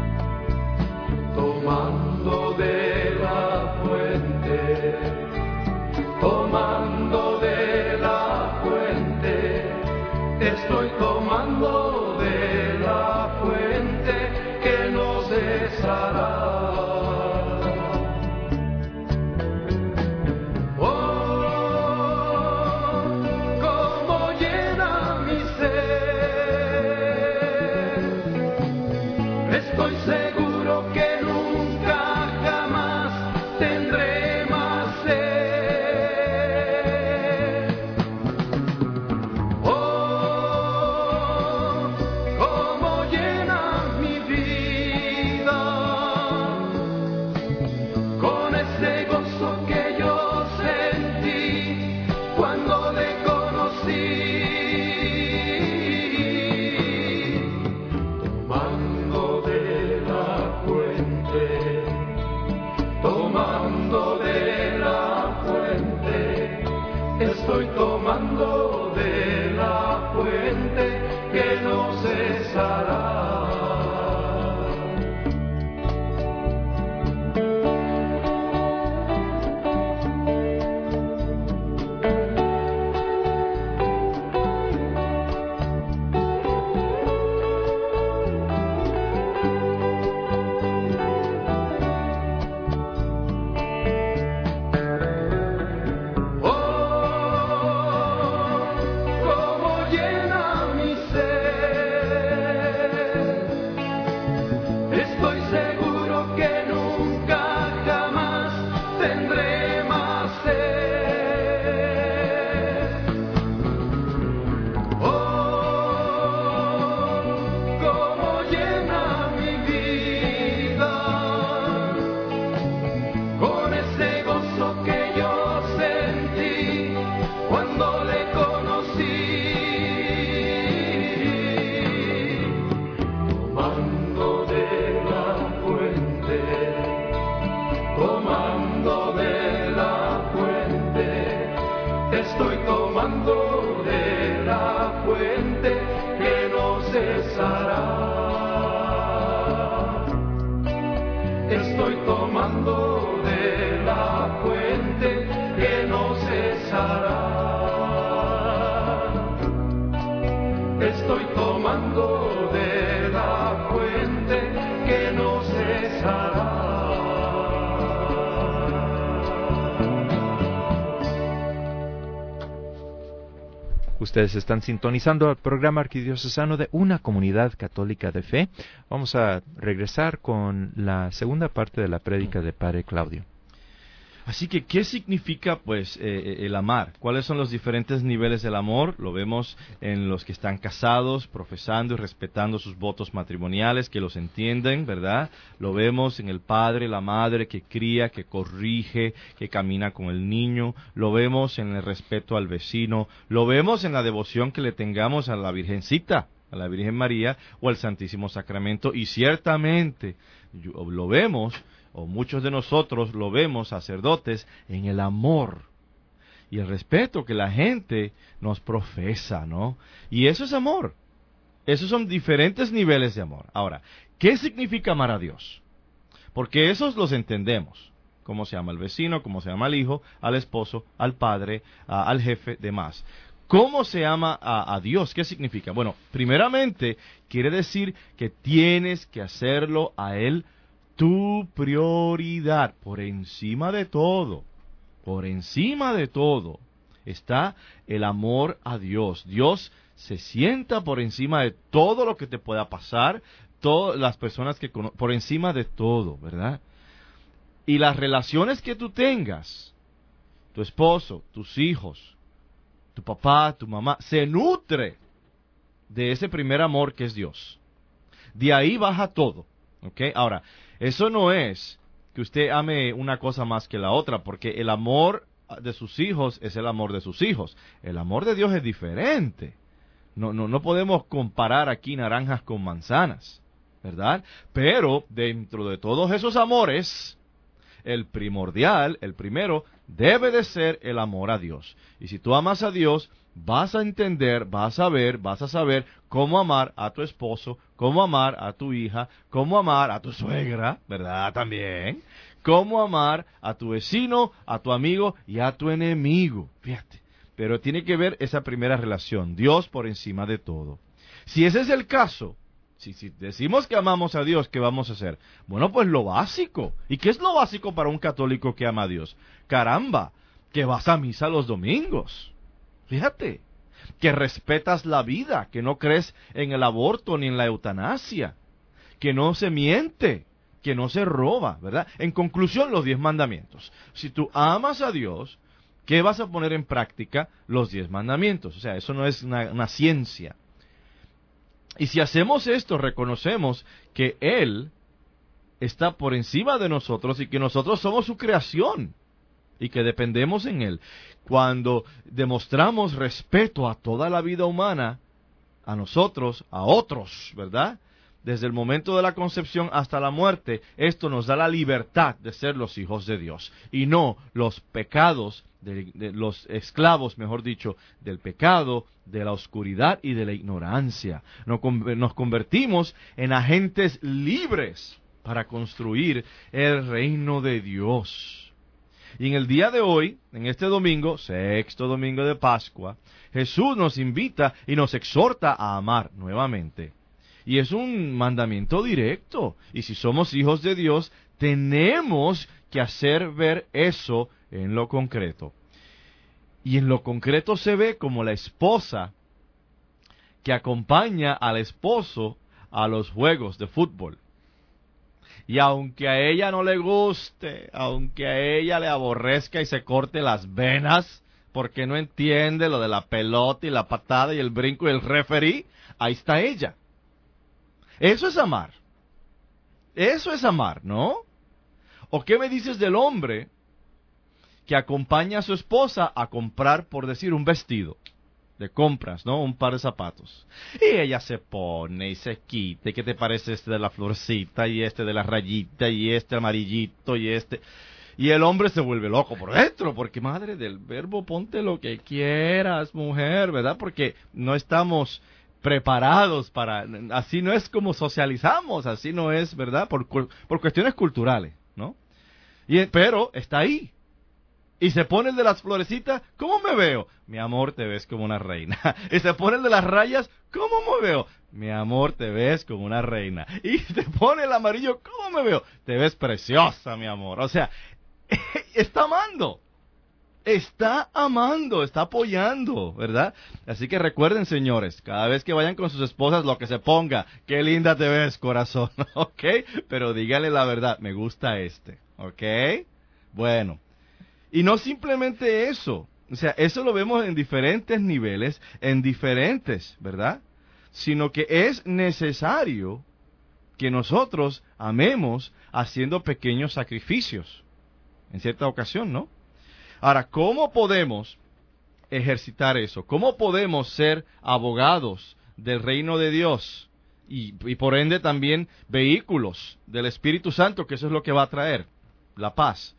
tomando de la fuente, tomando de la fuente, estoy tomando de la fuente que no cesará. Estoy tomando de la fuente que no cesará. Estoy tomando de la fuente que no cesará. Estoy tomando de la fuente que no cesará. Estoy tomando de la fuente que no cesará. Ustedes están sintonizando el programa arquidiocesano de Una Comunidad Católica de Fe. Vamos a regresar con la segunda parte de la prédica de Padre Claudio. Así que, ¿qué significa, pues, el amar? ¿Cuáles son los diferentes niveles del amor? Lo vemos en los que están casados, profesando y respetando sus votos matrimoniales, que los entienden, ¿verdad? Lo vemos en el padre, la madre, que cría, que corrige, que camina con el niño. Lo vemos en el respeto al vecino. Lo vemos en la devoción que le tengamos a la Virgencita, a la Virgen María o al Santísimo Sacramento. Y ciertamente lo vemos, o muchos de nosotros lo vemos, sacerdotes, en el amor y el respeto que la gente nos profesa, ¿no? Y eso es amor. Esos son diferentes niveles de amor. Ahora, ¿qué significa amar a Dios? Porque esos los entendemos. Cómo se ama al vecino, cómo se ama al hijo, al esposo, al padre, al jefe, demás. ¿Cómo se ama a Dios? ¿Qué significa? Bueno, primeramente, quiere decir que tienes que hacerlo a Él tu prioridad, por encima de todo. Por encima de todo está el amor a Dios. Dios se sienta por encima de todo lo que te pueda pasar, todas las personas que por encima de todo, ¿verdad? Y las relaciones que tú tengas, tu esposo, tus hijos, tu papá, tu mamá, se nutre de ese primer amor que es Dios. De ahí baja todo, ¿ok? Ahora, eso no es que usted ame una cosa más que la otra, porque el amor de sus hijos es el amor de sus hijos. El amor de Dios es diferente. No podemos comparar aquí naranjas con manzanas, ¿verdad? Pero dentro de todos esos amores, el primordial, el primero, debe de ser el amor a Dios. Y si tú amas a Dios, vas a entender, vas a saber cómo amar a tu esposo, cómo amar a tu hija, cómo amar a tu suegra, ¿verdad? También. Cómo amar a tu vecino, a tu amigo y a tu enemigo. Fíjate. Pero tiene que ver esa primera relación, Dios por encima de todo. Si ese es el caso, si decimos que amamos a Dios, ¿qué vamos a hacer? Bueno, pues lo básico. ¿Y qué es lo básico para un católico que ama a Dios? Caramba, que vas a misa los domingos. Fíjate, que respetas la vida, que no crees en el aborto ni en la eutanasia, que no se miente, que no se roba, ¿verdad? En conclusión, los 10 mandamientos. Si tú amas a Dios, ¿qué vas a poner en práctica? Los 10 mandamientos. O sea, eso no es una ciencia. Y si hacemos esto, reconocemos que Él está por encima de nosotros y que nosotros somos su creación y que dependemos en Él. Cuando demostramos respeto a toda la vida humana, a nosotros, a otros, ¿verdad? Desde el momento de la concepción hasta la muerte, esto nos da la libertad de ser los hijos de Dios y no los pecados, de los esclavos, mejor dicho, del pecado, de la oscuridad y de la ignorancia. Nos convertimos en agentes libres para construir el reino de Dios. Y en el día de hoy, en este domingo, 6º domingo de Pascua, Jesús nos invita y nos exhorta a amar nuevamente. Y es un mandamiento directo. Y si somos hijos de Dios, tenemos que hacer ver eso en lo concreto. Y en lo concreto se ve como la esposa que acompaña al esposo a los juegos de fútbol. Y aunque a ella no le guste, aunque a ella le aborrezca y se corte las venas, porque no entiende lo de la pelota y la patada y el brinco y el referee, ahí está ella. Eso es amar. Eso es amar, ¿no? ¿O qué me dices del hombre que acompaña a su esposa a comprar, por decir, un vestido de compras, ¿no? Un par de zapatos. Y ella se pone y se quita. ¿Y qué te parece este de la florcita y este de la rayita y este amarillito y este? Y el hombre se vuelve loco por dentro, porque madre del verbo, ponte lo que quieras, mujer, ¿verdad? Porque no estamos preparados para, así no es como socializamos, así no es, ¿verdad? Por cuestiones culturales, ¿no? Pero está ahí. Y se pone el de las florecitas, ¿cómo me veo? Mi amor, te ves como una reina. Y se pone el de las rayas, ¿cómo me veo? Mi amor, te ves como una reina. Y se pone el amarillo, ¿cómo me veo? Te ves preciosa, mi amor. O sea, está amando. Está amando, está apoyando, ¿verdad? Así que recuerden, señores, cada vez que vayan con sus esposas, lo que se ponga, qué linda te ves, corazón, ¿ok? Pero dígale la verdad, me gusta este, ¿ok? Bueno, Y no simplemente eso, o sea, eso lo vemos en diferentes niveles, en diferentes, ¿verdad? Sino que es necesario que nosotros amemos haciendo pequeños sacrificios, en cierta ocasión, ¿no? Ahora, ¿cómo podemos ejercitar eso? ¿Cómo podemos ser abogados del reino de Dios? Y por ende también vehículos del Espíritu Santo, que eso es lo que va a traer, la paz.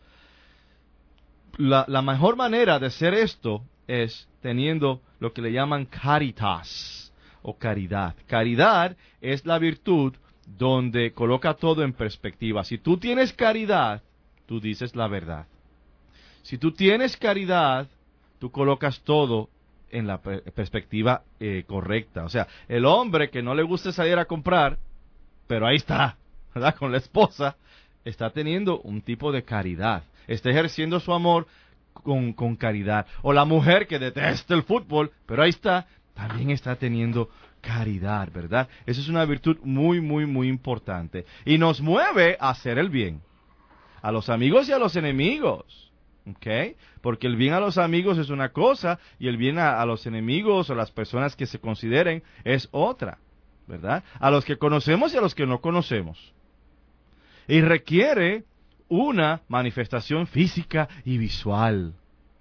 La mejor manera de hacer esto es teniendo lo que le llaman caritas o caridad. Caridad es la virtud donde coloca todo en perspectiva. Si tú tienes caridad, tú dices la verdad. Si tú tienes caridad, tú colocas todo en la perspectiva correcta. O sea, el hombre que no le gusta salir a comprar, pero ahí está, ¿verdad? Con la esposa, está teniendo un tipo de caridad. Está ejerciendo su amor con caridad. O la mujer que detesta el fútbol, pero ahí está, también está teniendo caridad, ¿verdad? Esa es una virtud muy, muy, muy importante. Y nos mueve a hacer el bien. A los amigos y a los enemigos. ¿Ok? Porque el bien a los amigos es una cosa y el bien a los enemigos o las personas que se consideren es otra, ¿verdad? A los que conocemos y a los que no conocemos. Y requiere una manifestación física y visual.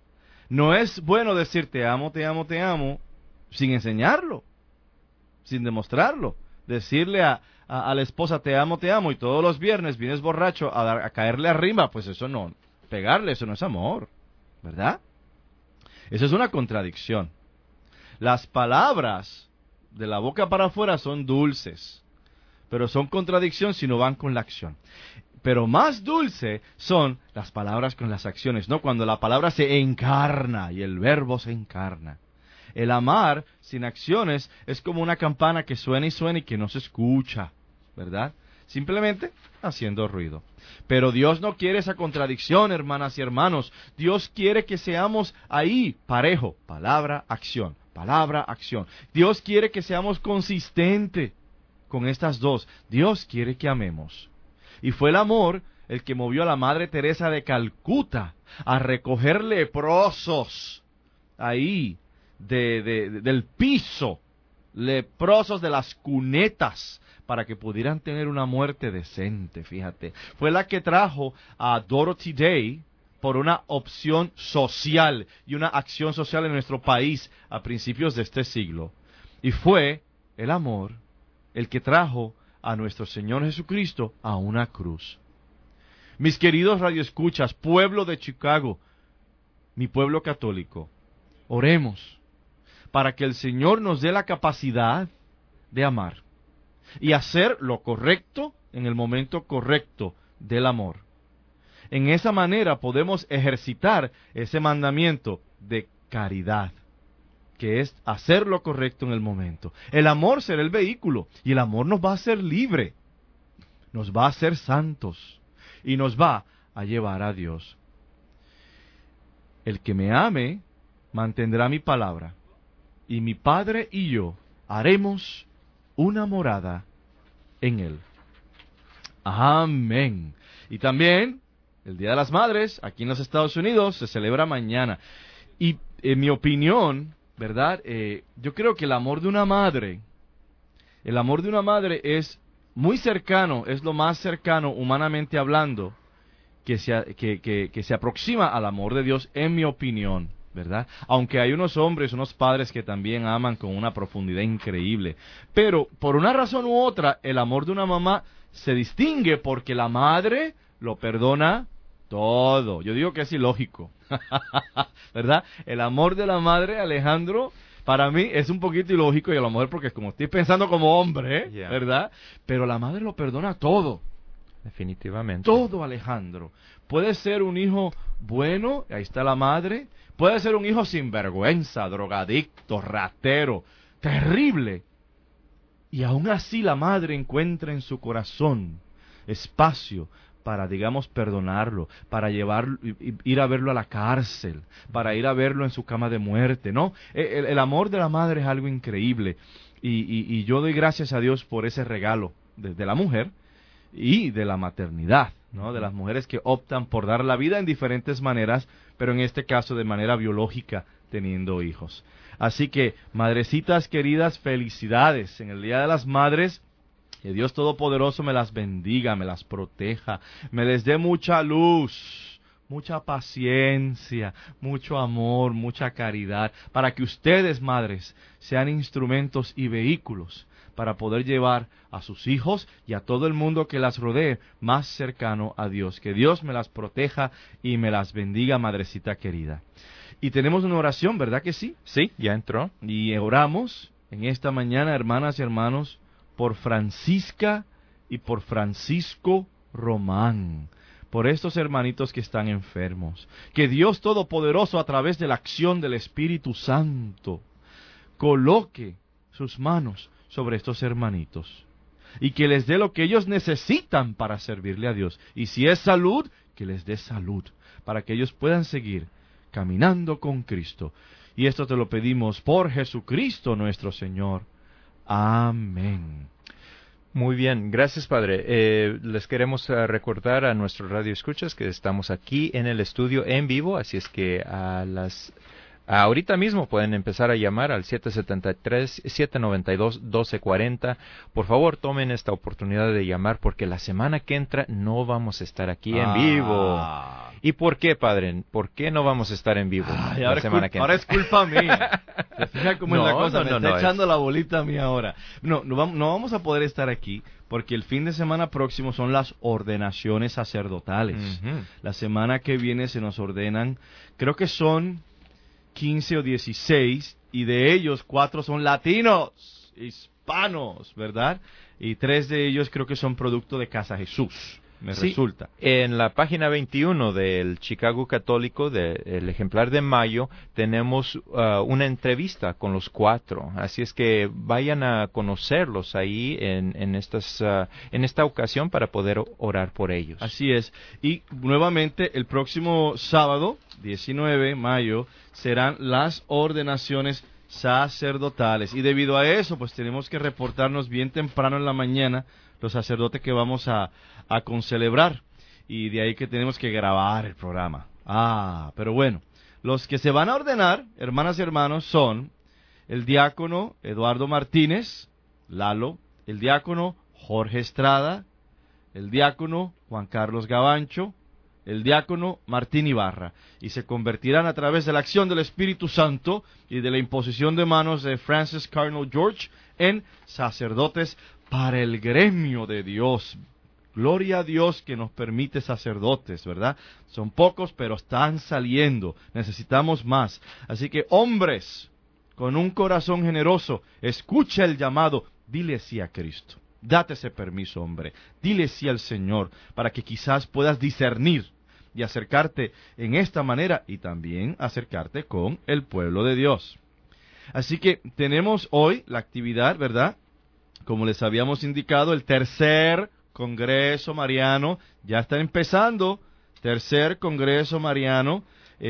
No es bueno decir te amo, te amo, te amo sin enseñarlo, sin demostrarlo. Decirle a la esposa te amo y todos los viernes vienes borracho a caerle arriba, pues eso no. Pegarle, eso no es amor, ¿verdad? Eso es una contradicción. Las palabras de la boca para afuera son dulces, pero son contradicción si no van con la acción. Pero más dulce son las palabras con las acciones, ¿no? Cuando la palabra se encarna y el verbo se encarna. El amar sin acciones es como una campana que suena y suena y que no se escucha, ¿verdad? Simplemente haciendo ruido. Pero Dios no quiere esa contradicción, hermanas y hermanos. Dios quiere que seamos ahí, parejo, palabra, acción, palabra, acción. Dios quiere que seamos consistentes con estas dos. Dios quiere que amemos. Y fue el amor el que movió a la Madre Teresa de Calcuta a recoger leprosos ahí del piso, leprosos de las cunetas, para que pudieran tener una muerte decente, fíjate. Fue la que trajo a Dorothy Day por una opción social y una acción social en nuestro país a principios de este siglo. Y fue el amor el que trajo a nuestro Señor Jesucristo a una cruz. Mis queridos radioescuchas, pueblo de Chicago, mi pueblo católico, oremos para que el Señor nos dé la capacidad de amar y hacer lo correcto en el momento correcto del amor. En esa manera podemos ejercitar ese mandamiento de caridad, que es hacer lo correcto en el momento. El amor será el vehículo y el amor nos va a hacer libre, nos va a hacer santos y nos va a llevar a Dios. El que me ame mantendrá mi palabra y mi Padre y yo haremos una morada en él. Amén. Y también el Día de las Madres aquí en los Estados Unidos se celebra mañana. Y en mi opinión, ¿verdad? Yo creo que el amor de una madre es muy cercano, es lo más cercano humanamente hablando que se aproxima al amor de Dios, en mi opinión, ¿verdad? Aunque hay unos hombres, unos padres que también aman con una profundidad increíble. Pero por una razón u otra, el amor de una mamá se distingue porque la madre lo perdona todo. Yo digo que es ilógico, ¿verdad? El amor de la madre, Alejandro, para mí es un poquito ilógico, y a lo mejor porque como estoy pensando como hombre, ¿verdad? Pero la madre lo perdona todo. Definitivamente. Todo, Alejandro. Puede ser un hijo bueno, ahí está la madre. Puede ser un hijo sinvergüenza, drogadicto, ratero, terrible. Y aún así la madre encuentra en su corazón espacio para, digamos, perdonarlo, para llevarlo, ir a verlo a la cárcel, para ir a verlo en su cama de muerte, ¿no? El amor de la madre es algo increíble. Y yo doy gracias a Dios por ese regalo de la mujer y de la maternidad, ¿no? De las mujeres que optan por dar la vida en diferentes maneras, pero en este caso de manera biológica, teniendo hijos. Así que, madrecitas queridas, felicidades en el Día de las Madres. Que Dios Todopoderoso me las bendiga, me las proteja, me les dé mucha luz, mucha paciencia, mucho amor, mucha caridad, para que ustedes, madres, sean instrumentos y vehículos para poder llevar a sus hijos y a todo el mundo que las rodee más cercano a Dios. Que Dios me las proteja y me las bendiga, madrecita querida. Y tenemos una oración, ¿verdad que sí? Sí, ya entró. Y oramos en esta mañana, hermanas y hermanos, por Francisca y por Francisco Román, por estos hermanitos que están enfermos. Que Dios Todopoderoso, a través de la acción del Espíritu Santo, coloque sus manos sobre estos hermanitos y que les dé lo que ellos necesitan para servirle a Dios. Y si es salud, que les dé salud, para que ellos puedan seguir caminando con Cristo. Y esto te lo pedimos por Jesucristo nuestro Señor. Amén. Muy bien, gracias Padre. Les queremos recordar a nuestros radioescuchas que estamos aquí en el estudio en vivo, así es que ahorita mismo pueden empezar a llamar al 773-792-1240. Por favor, tomen esta oportunidad de llamar porque la semana que entra no vamos a estar aquí en vivo. ¿Y por qué, Padre? ¿Por qué no vamos a estar en vivo la semana que entra? Ahora es culpa mía. ¿Se fija cómo es la cosa? Me está echando la bolita a mí ahora. No vamos a poder estar aquí porque el fin de semana próximo son las ordenaciones sacerdotales. Uh-huh. La semana que viene se nos ordenan, creo que son 15 o 16, y de ellos 4 son latinos, hispanos, ¿verdad? Y 3 de ellos creo que son producto de Casa Jesús, resulta. En la página 21 del Chicago Católico, del ejemplar de mayo, tenemos una entrevista con los 4, así es que vayan a conocerlos ahí en esta ocasión para poder orar por ellos. Así es, y nuevamente el próximo sábado, 19 de mayo, serán las ordenaciones sacerdotales, y debido a eso, pues tenemos que reportarnos bien temprano en la mañana, los sacerdotes que vamos a concelebrar, y de ahí que tenemos que grabar el programa. Pero bueno, los que se van a ordenar, hermanas y hermanos, son el diácono Eduardo Martínez, Lalo, el diácono Jorge Estrada, el diácono Juan Carlos Gavancho, el diácono Martín Ibarra, y se convertirán a través de la acción del Espíritu Santo y de la imposición de manos de Francis Cardinal George en sacerdotes para el gremio de Dios. Gloria a Dios que nos permite sacerdotes, ¿verdad? Son pocos, pero están saliendo. Necesitamos más. Así que, hombres, con un corazón generoso, escucha el llamado. Dile sí a Cristo. Date ese permiso, hombre. Dile sí al Señor, para que quizás puedas discernir y acercarte en esta manera y también acercarte con el pueblo de Dios. Así que tenemos hoy la actividad, ¿verdad? Como les habíamos indicado, el tercer Congreso Mariano ya está empezando. Tercer Congreso Mariano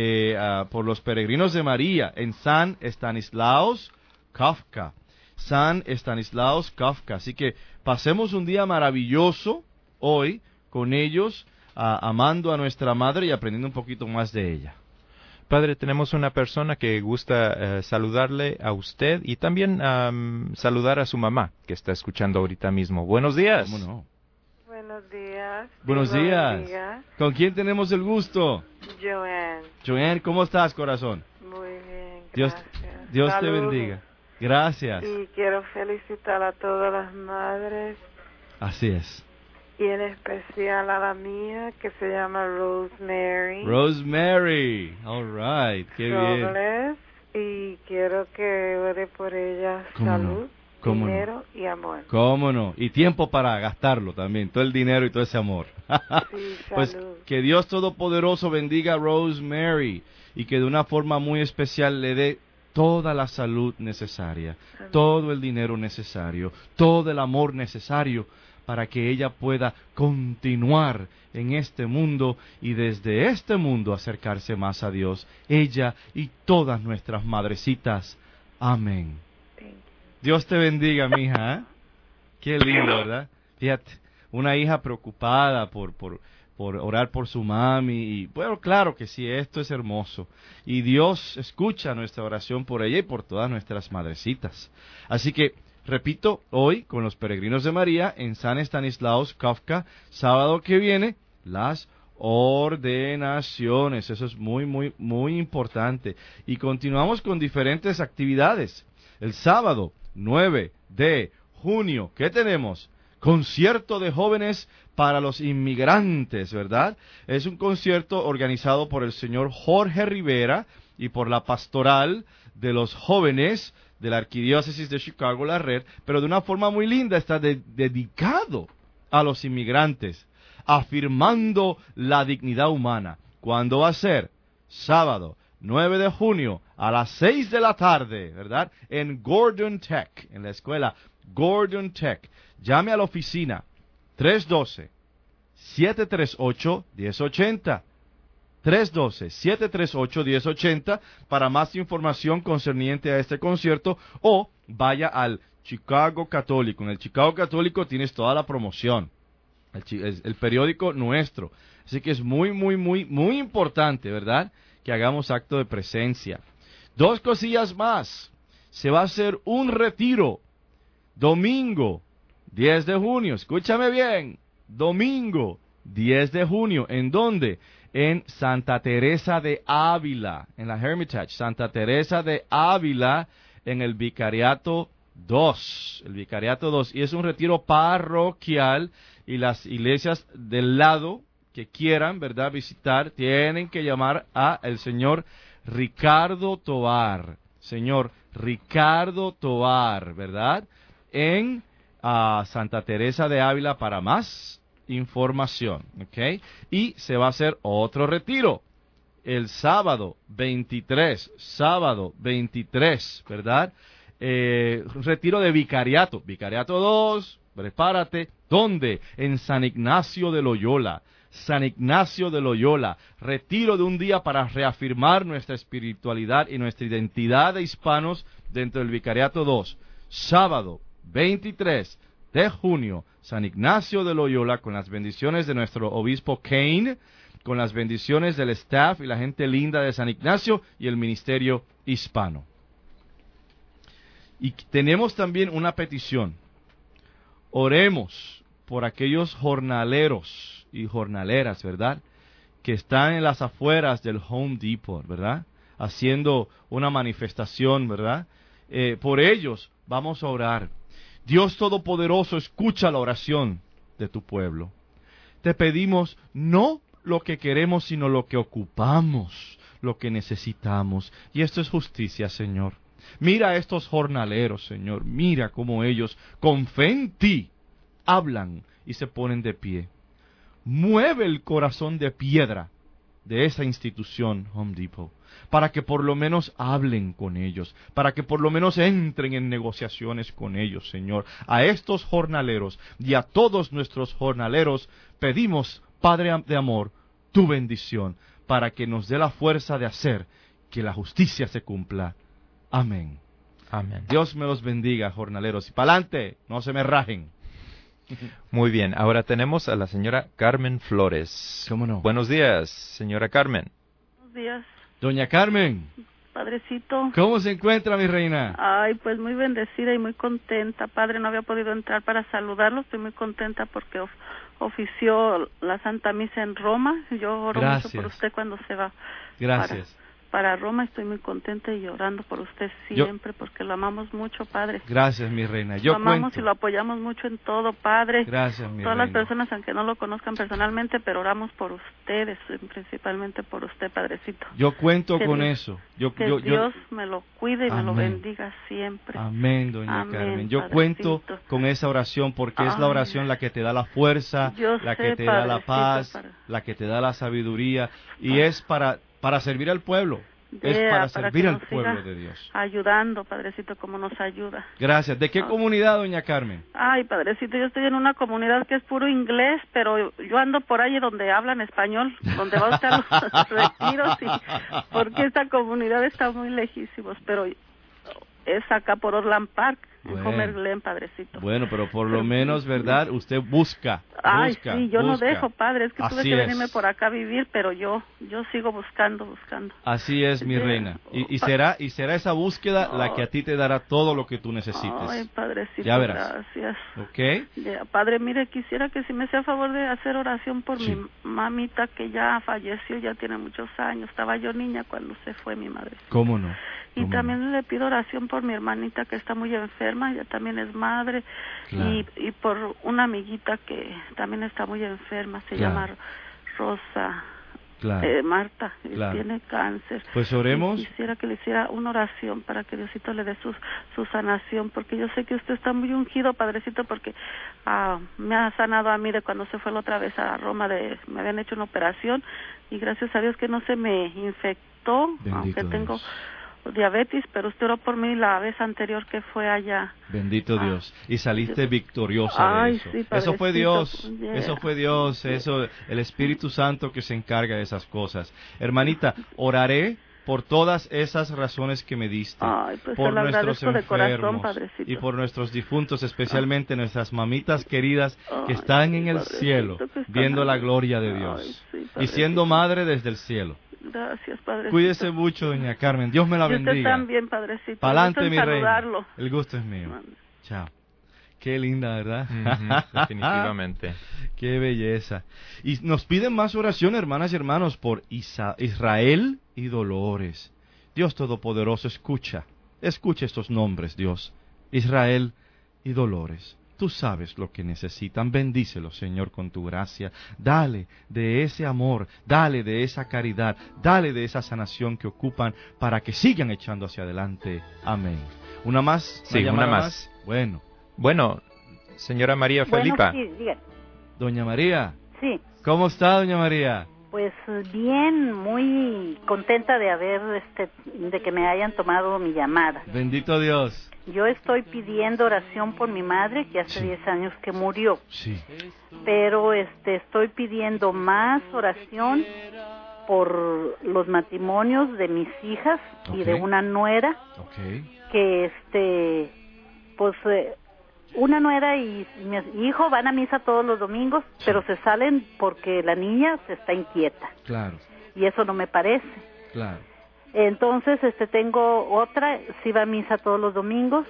por los peregrinos de María en San Stanislaus Kafka. San Stanislaus Kafka. Así que pasemos un día maravilloso hoy con ellos, amando a nuestra madre y aprendiendo un poquito más de ella. Padre, tenemos una persona que gusta saludarle a usted y también saludar a su mamá, que está escuchando ahorita mismo. Buenos días. ¿Cómo no? Buenos días. Buenos días. ¿Con quién tenemos el gusto? Joanne. Joanne, ¿cómo estás, corazón? Muy bien, Dios gracias. te bendiga. Gracias. Y quiero felicitar a todas las madres. Así es. Y en especial a la mía, que se llama Rosemary. Rosemary. All right. Qué bien. Robles, y quiero que ore por ella salud, dinero y amor. ¿Cómo no? Y tiempo para gastarlo también, todo el dinero y todo ese amor. Sí, pues salud. que Dios Todopoderoso bendiga a Rosemary y que de una forma muy especial le dé toda la salud necesaria, Amén. Todo el dinero necesario, todo el amor necesario para que ella pueda continuar en este mundo y desde este mundo acercarse más a Dios, ella y todas nuestras madrecitas. Amén. Dios te bendiga, mija. Qué lindo, ¿verdad? Fíjate, una hija preocupada por por orar por su mami. Y bueno, claro que sí, esto es hermoso. Y Dios escucha nuestra oración por ella y por todas nuestras madrecitas. Así que, repito, hoy con los peregrinos de María en San Stanislaus Kafka, sábado que viene, las ordenaciones. Eso es muy, muy, muy importante. Y continuamos con diferentes actividades. El sábado 9 de junio, ¿qué tenemos? Concierto de jóvenes para los inmigrantes, ¿verdad? Es un concierto organizado por el señor Jorge Rivera y por la pastoral de los jóvenes de la Arquidiócesis de Chicago, la red, pero de una forma muy linda, está dedicado a los inmigrantes, afirmando la dignidad humana. ¿Cuándo va a ser? Sábado 9 de junio a las 6 de la tarde, ¿verdad? En Gordon Tech, en la escuela Gordon Tech. Llame a la oficina 312-738-1080. 312-738-1080 para más información concerniente a este concierto, o vaya al Chicago Católico. En el Chicago Católico tienes toda la promoción, el periódico nuestro. Así que es muy, muy, muy, muy importante, ¿verdad?, que hagamos acto de presencia. Dos cosillas más. Se va a hacer un retiro domingo 10 de junio. Escúchame bien. Domingo 10 de junio. ¿En dónde? En Santa Teresa de Ávila, en la Hermitage. Santa Teresa de Ávila, en el Vicariato 2. El Vicariato 2. Y es un retiro parroquial, y las iglesias del lado que quieran, ¿verdad?, visitar, tienen que llamar a el señor Ricardo Tovar. Señor Ricardo Tovar, ¿verdad?, en Santa Teresa de Ávila para más información, ¿ok? Y se va a hacer otro retiro el sábado 23, ¿verdad? Un retiro de vicariato, Vicariato 2, prepárate. ¿Dónde? En San Ignacio de Loyola. San Ignacio de Loyola, retiro de un día para reafirmar nuestra espiritualidad y nuestra identidad de hispanos dentro del Vicariato 2. Sábado 23 de junio, San Ignacio de Loyola, con las bendiciones de nuestro obispo Kane, con las bendiciones del staff y la gente linda de San Ignacio y el ministerio hispano. Y tenemos también una petición. Oremos por aquellos jornaleros y jornaleras, ¿verdad?, que están en las afueras del Home Depot, ¿verdad?, haciendo una manifestación, ¿verdad? Por ellos vamos a orar. Dios Todopoderoso, escucha la oración de tu pueblo. Te pedimos no lo que queremos, sino lo que ocupamos, lo que necesitamos. Y esto es justicia, Señor. Mira a estos jornaleros, Señor. Mira cómo ellos, con fe en ti, hablan y se ponen de pie. Mueve el corazón de piedra de esa institución, Home Depot, para que por lo menos hablen con ellos, para que por lo menos entren en negociaciones con ellos, Señor. A estos jornaleros y a todos nuestros jornaleros pedimos, Padre de amor, tu bendición, para que nos dé la fuerza de hacer que la justicia se cumpla. Amén. Amén. Dios me los bendiga, jornaleros. Y pa'lante, no se me rajen. Muy bien, ahora tenemos a la señora Carmen Flores. ¿Cómo no? Buenos días, señora Carmen. Buenos días, Doña Carmen, padrecito. ¿cómo se encuentra, mi reina? Ay, pues muy bendecida y muy contenta, padre. No había podido entrar para saludarlo. Estoy muy contenta porque ofició la Santa Misa en Roma. Yo oro mucho por usted cuando se va. Gracias. Para Roma. Estoy muy contenta y orando por usted siempre, porque lo amamos mucho, padre. Gracias, mi reina. Lo amamos y lo apoyamos mucho en todo, padre. Gracias, mi Todas reina. las personas, aunque no lo conozcan personalmente, pero oramos por ustedes, principalmente por usted, padrecito. Yo cuento con Dios, eso. Dios me lo cuide y me lo bendiga siempre. Amén, doña Amén, Carmen. Yo padrecito. cuento con esa oración porque es la oración la que te da la fuerza, la que te da la paz, la que te da la sabiduría, y es para servir al pueblo. Es para servir al pueblo de Dios. Ayudando, padrecito, como nos ayuda. Gracias. ¿De qué comunidad, doña Carmen? Ay, padrecito, yo estoy en una comunidad que es puro inglés, pero yo ando por ahí donde hablan español, donde va usted a los retiros, porque esta comunidad está muy lejísimos, pero es acá por Orland Park, en Homer Glen, padrecito. Bueno, pero por lo menos, ¿verdad? Usted busca. Ay, sí, yo no dejo, padre, es que tuve que venirme es. por acá a vivir, pero yo sigo buscando. Así es, mi reina. Y será esa búsqueda la que a ti te dará todo lo que tú necesites. Ay, padrecito, ya verás. Gracias. ¿Ok? Ya, padre, mire, quisiera que si me hacía favor de hacer oración por mi mamita que ya falleció, ya tiene muchos años. Estaba yo niña cuando se fue mi madre. ¿Cómo no? Y también le pido oración por mi hermanita que está muy enferma, ella también es madre, claro. y por una amiguita que también está muy enferma, se llama Rosa, Marta, tiene cáncer. Pues oremos. Y quisiera que le hiciera una oración para que Diosito le dé su sanación, porque yo sé que usted está muy ungido, padrecito, porque me ha sanado a mí de cuando se fue la otra vez a Roma, me habían hecho una operación, y gracias a Dios que no se me infectó, bendito aunque Dios. Tengo diabetes, pero usted oró por mí la vez anterior que fue allá. Bendito Dios. Y saliste victoriosa de eso. Sí, eso fue Dios. Eso fue Dios. Eso, el Espíritu Santo que se encarga de esas cosas. Hermanita, oraré por todas esas razones que me diste. Pues por nuestros enfermos corazón, y por nuestros difuntos, especialmente nuestras mamitas queridas que están en el cielo, viendo la gloria de Dios y siendo madre desde el cielo. Gracias, padrecito. Cuídese mucho, doña Carmen. Dios me la bendiga. Usted también, padrecito. Pa'lante, mi reina. El gusto es mío. Chao. Qué linda, ¿verdad? Definitivamente. Qué belleza. Y nos piden más oración, hermanas y hermanos, por Israel y Dolores. Dios Todopoderoso, escucha estos nombres, Dios. Israel y Dolores. Tú sabes lo que necesitan. Bendícelos, Señor, con tu gracia. Dale de ese amor, dale de esa caridad, dale de esa sanación que ocupan para que sigan echando hacia adelante. Amén. ¿Una más? Sí, una más. Bueno, señora María Felipa. Sí, dígame. Doña María. Sí. ¿Cómo está, doña María? Pues bien, muy contenta de de que me hayan tomado mi llamada. Bendito Dios. Yo estoy pidiendo oración por mi madre, que hace 10 años que murió. Sí. Pero estoy pidiendo más oración por los matrimonios de mis hijas y de una nuera. Que una nuera y mi hijo van a misa todos los domingos, pero se salen porque la niña se está inquieta. Claro. Y eso no me parece. Claro. Entonces, tengo otra, sí va a misa todos los domingos,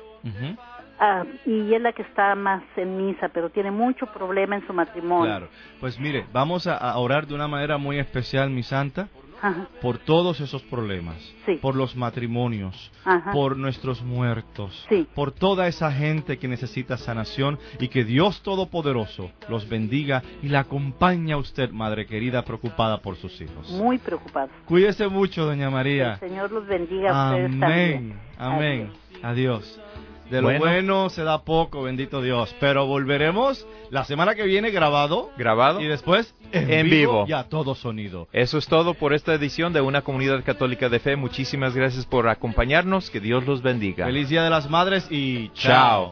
y es la que está más en misa, pero tiene mucho problema en su matrimonio. Claro. Pues mire, vamos a orar de una manera muy especial, mi santa, por todos esos problemas, por los matrimonios, por nuestros muertos, por toda esa gente que necesita sanación, y que Dios Todopoderoso los bendiga y la acompañe a usted, madre querida, preocupada por sus hijos. Muy preocupada. Cuídese mucho, doña María. El Señor los bendiga a ustedes también. Amén. Adiós. De lo bueno se da poco, bendito Dios. Pero volveremos la semana que viene grabado. Grabado. Y después en vivo. Y a todo sonido. Eso es todo por esta edición de Una Comunidad Católica de Fe. Muchísimas gracias por acompañarnos. Que Dios los bendiga. Feliz Día de las Madres y chao.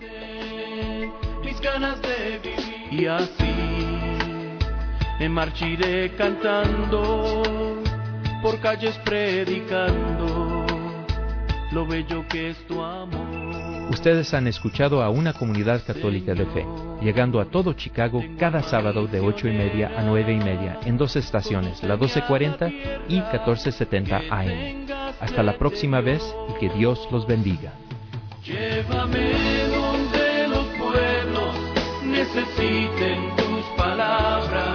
Mis ganas de vivir. Y así me marchiré cantando, por calles predicando lo bello que es tu amor. Ustedes han escuchado a Una Comunidad Católica de Fe, llegando a todo Chicago cada sábado de 8:30 a 9:30 en dos estaciones, la 1240 y 1470 AM. Hasta la próxima vez y que Dios los bendiga. Llévame donde los pueblos necesiten tus palabras,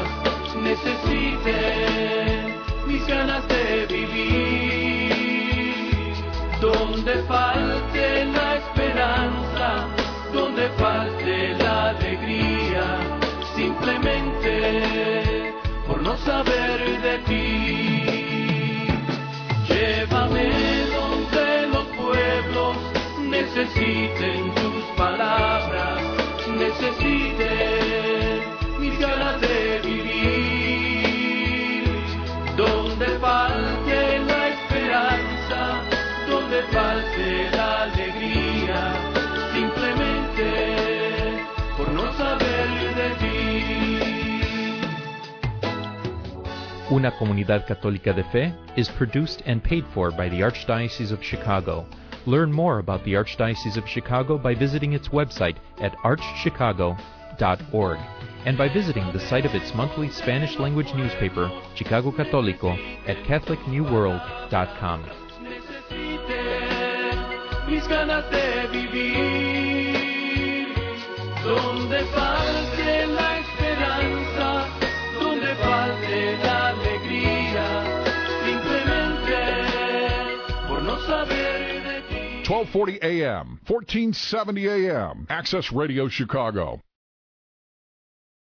necesiten mis ganas de vivir. Donde falte la esperanza, donde falte la alegría, simplemente por no saber de ti. Llévame donde los pueblos necesiten tus palabras, necesiten mis ganas de vivir. Donde falte la esperanza, donde falte la alegría, simplemente por no saber de ti. Una Comunidad Católica de Fe is produced and paid for by the Archdiocese of Chicago. Learn more about the Archdiocese of Chicago by visiting its website at archchicago.org and by visiting the site of its monthly Spanish-language newspaper, Chicago Católico, at catholicnewworld.com. Mis ganas de vivir, donde falte la esperanza, donde falte la alegría, simplemente por no saber de ti. 1240 AM, 1470 AM, Access Radio Chicago.